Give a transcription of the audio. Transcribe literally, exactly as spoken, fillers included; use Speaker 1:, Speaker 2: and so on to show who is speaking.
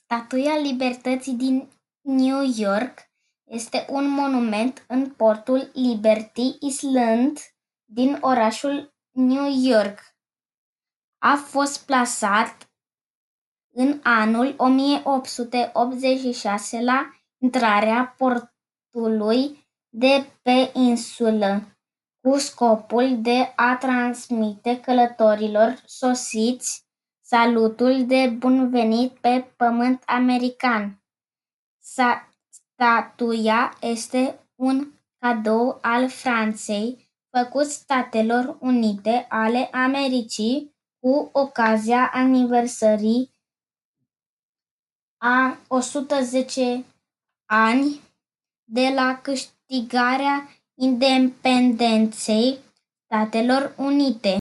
Speaker 1: Statuia Libertății din New York este un monument în portul Liberty Island din orașul New York. A fost plasat în anul o mie opt sute optzeci și șase la intrarea portului de pe insulă, cu scopul de a transmite călătorilor sosiți salutul de bun venit pe pământ american. Statuia este un cadou al Franței făcut Statelor Unite ale Americii cu ocazia aniversării a o sută zece ani de la câștigarea independenței Statelor Unite.